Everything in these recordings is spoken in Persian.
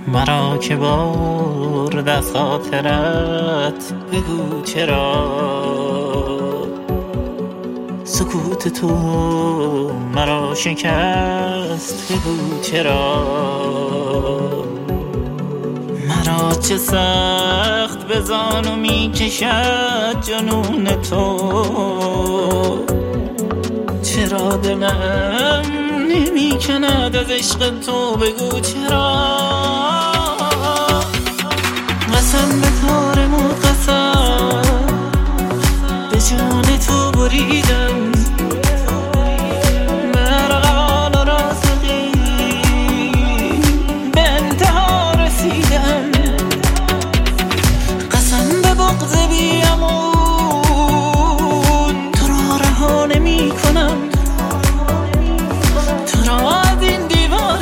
مرا که برد از خاطرت بگو چرا سکوت تو مرا شکست، بگو چرا مرا چه سخت به زانو می کشد جنون تو، چرا دلم نمی کند از عشق تو، بگو چرا قسم به تارمون قسم به جان تو بریدم، مرغان و رازقی به انتها رسیدم، قسم به بغض بیامون تو را رها نمی کنم، تو را از این دیوار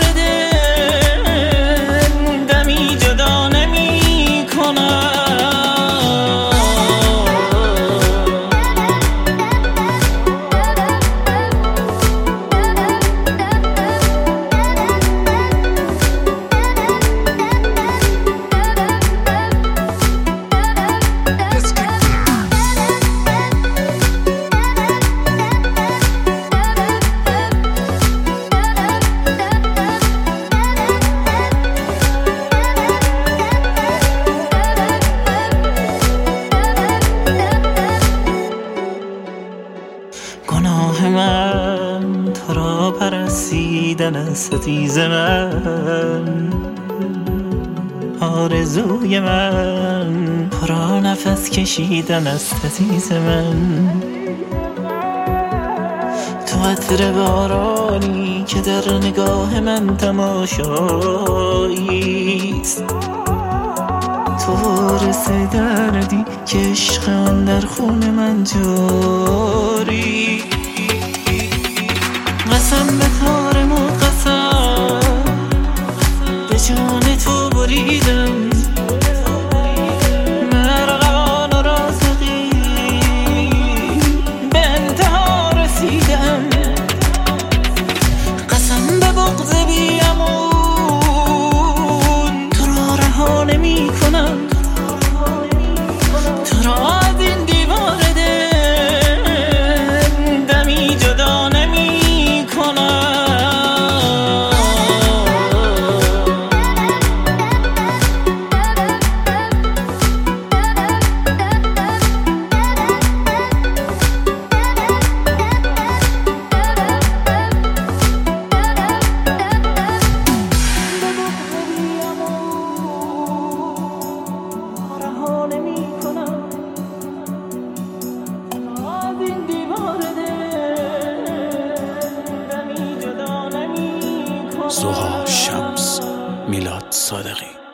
دل دمی جدا نمی کنم. گناه من تو را پرستیدن است عزیز من، آرزوی من پر نفس کشیدن است عزیز من، تو عطر بارانی که در نگاه من تماشاییست، تو وارث دردی که عشق آن در خون من جاری، قسم به تارمون قسم به جان تو بریدم، مرغان و رازقی به انتها رسیدم، قسم به بغض بیامون تو را رها نمی کنم، تو را از این دیوار دل دمی جدا نمی کنم. سوها شمس، میلاد صادقی.